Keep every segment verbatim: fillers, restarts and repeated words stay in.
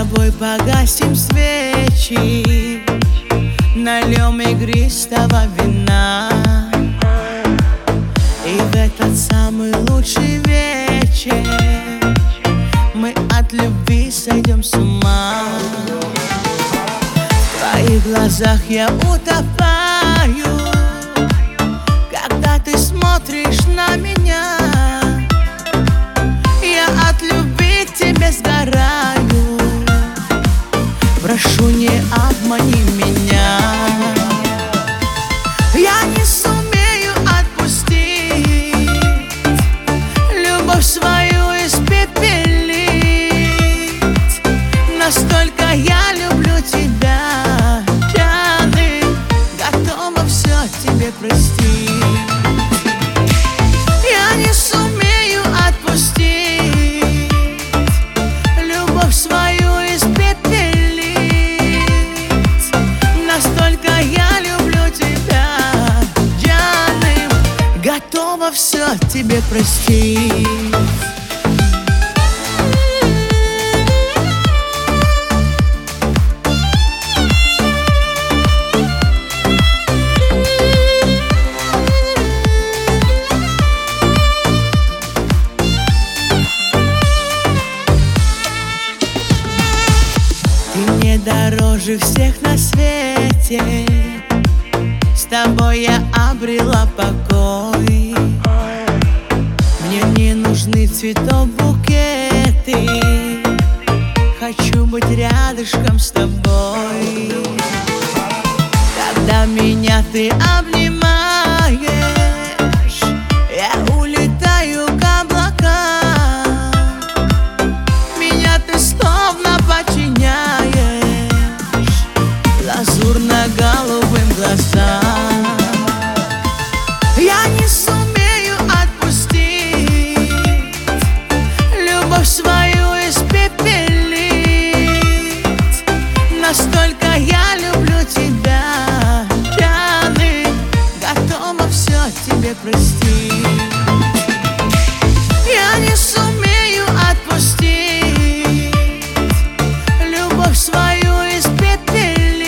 тобой погасим свечи, нальем игристого вина, и в этот самый лучший вечер мы от любви сойдем с ума. В твоих глазах я утопаю, когда ты смотришь на меня. Я от любви к тебе сгораю, прошу, не обмани меня. Я не сумею отпустить, любовь свою испепелить. Настолько я люблю тебя, Джаны, готова все тебе простить. Я не сумею отпустить, любовь свою испепелить. Настолько я люблю тебя, Джаны, готова все тебе простить. Дороже всех на свете, с тобой я обрела покой. Мне не нужны цветов букеты, хочу быть рядышком с тобой. Когда меня ты обнимаешь, я улетаю к облакам. Меня ты словно подчиняешь лазурно-голубым глазам. Я не сумею отпустить, любовь свою испепелить. Настолько я люблю тебя, Джаны, готова все тебе простить. Я не сумею отпустить, любовь свою испепелить.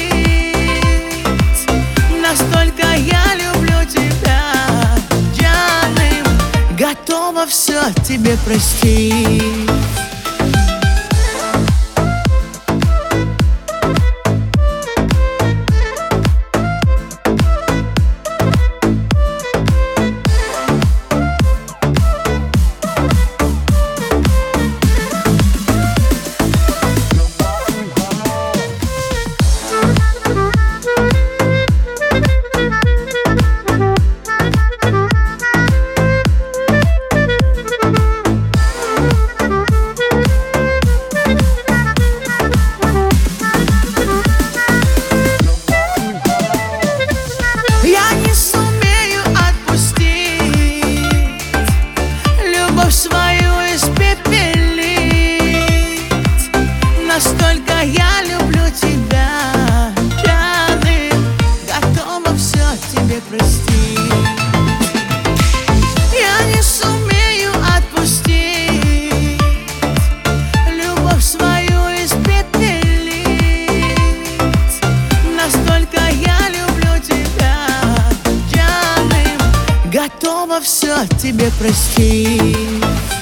Настолько я люблю тебя, Джаны, готова все тебе простить. Свою испепелить. Настолько я люблю тебя, Джаны, готова все тебе простить. Я не сумею отпустить, любовь свою испепелить. Настолько я люблю тебя, Джаны, готова все тебе простить.